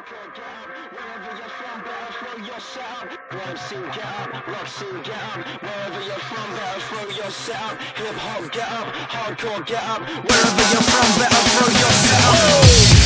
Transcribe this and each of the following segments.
hardcore, get up. Wherever you're from, better throw your sound. Rhyme scene, get up. Rock scene, get up. Wherever you're from, better throw your sound. Hip hop, get up. Hardcore, get up. Wherever you're from, better throw your sound.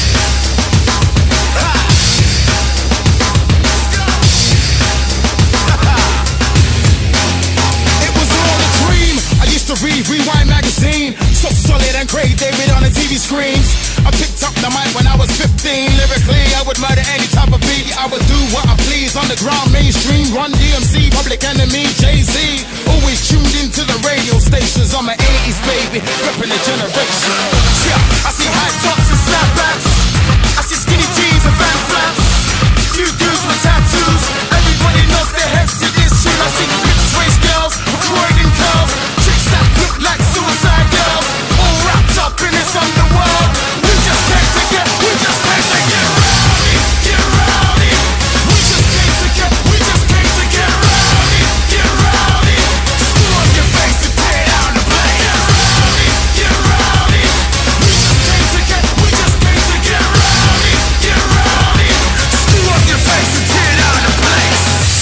To read Rewind magazine, so solid and great, they read on the TV screens. I picked up the mic when I was 15. Lyrically, I would murder any type of beat. I would do what I please, underground, mainstream, Run DMC, Public Enemy, Jay-Z. Always tuned into the radio stations. I'm an 80s baby, repping the generation. Yeah, I see high tops and snapbacks. I see skinny jeans and fan flaps. Few dudes with tattoos. Everybody knows their heads to this tune. I see mixed race girls, Croydon curls. That look like suicide girls, all wrapped up in this underworld. We just came to get rowdy, get rowdy. We just came to get rowdy, get rowdy. Screw on your face and tear down the place. Get rowdy, we just came to get rowdy, get rowdy. Screw on your face and tear down the place.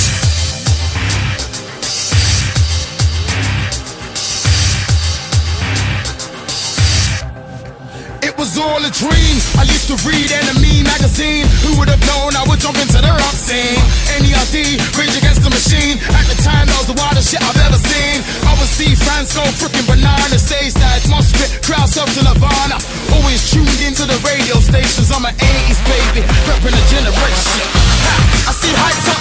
All a dream. I used to read Enemy magazine. Who would have known I would jump into the rock scene? NERD, Rage Against the Machine. At the time, that was the wildest shit I've ever seen. I would see fans go freaking banana. Stage that mosh pit, crowd surf to Nirvana. Always tuned into the radio stations. I'm an 80s baby, repping a generation. I see high